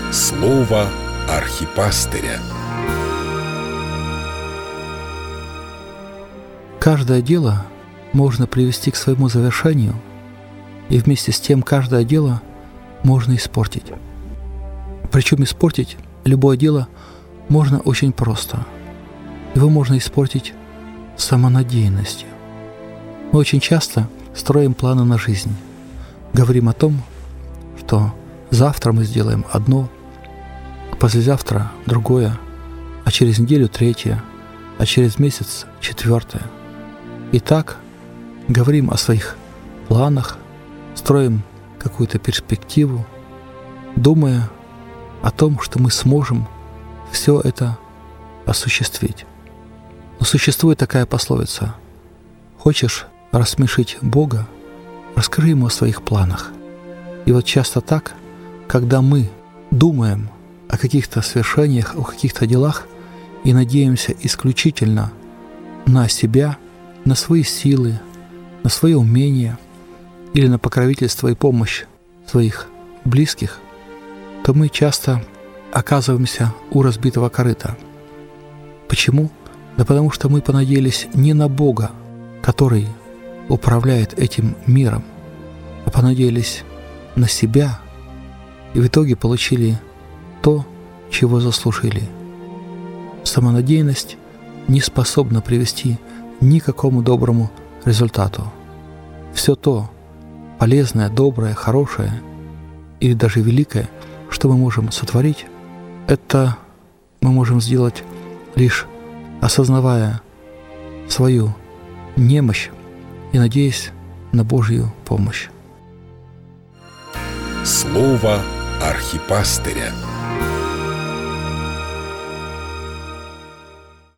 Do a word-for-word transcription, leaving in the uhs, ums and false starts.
Слово архипастыря. Каждое дело можно привести к своему завершению, и вместе с тем каждое дело можно испортить. Причем испортить любое дело можно очень просто. Его можно испортить самонадеянностью. Мы очень часто строим планы на жизнь. Говорим о том, что завтра мы сделаем одно, послезавтра другое, а через неделю третье, а через месяц четвертое. И так говорим о своих планах, строим какую-то перспективу, думая о том, что мы сможем все это осуществить. Но существует такая пословица: «Хочешь рассмешить Бога, расскажи Ему о своих планах». И вот часто так, когда мы думаем о каких-то свершениях, о каких-то делах и надеемся исключительно на себя, на свои силы, на свои умения или на покровительство и помощь своих близких, то мы часто оказываемся у разбитого корыта. Почему? Да потому что мы понадеялись не на Бога, который управляет этим миром, а понадеялись на себя и в итоге получили то, чего заслужили. Самонадеянность не способна привести ни к какому доброму результату. Все то полезное, доброе, хорошее или даже великое, что мы можем сотворить, это мы можем сделать лишь осознавая свою немощь и надеясь на Божью помощь. Слово архипастыря.